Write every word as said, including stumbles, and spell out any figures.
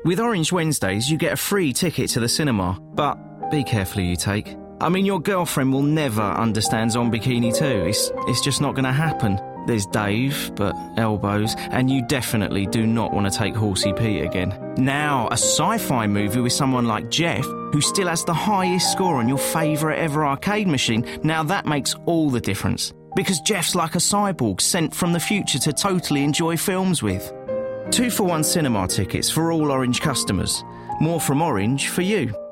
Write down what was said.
With Orange Wednesdays, you get a free ticket to the cinema, but be careful who you take. I mean, your girlfriend will never understand Zombikini two. It's, it's just not going to happen. There's Dave, but elbows, and you definitely do not want to take Horsey Pete again. Now, a sci-fi movie with someone like Jeff, who still has the highest score on your favourite ever arcade machine, now that makes all the difference. Because Jeff's like a cyborg sent from the future to totally enjoy films with. Two for one cinema tickets for all Orange customers. More from Orange for you.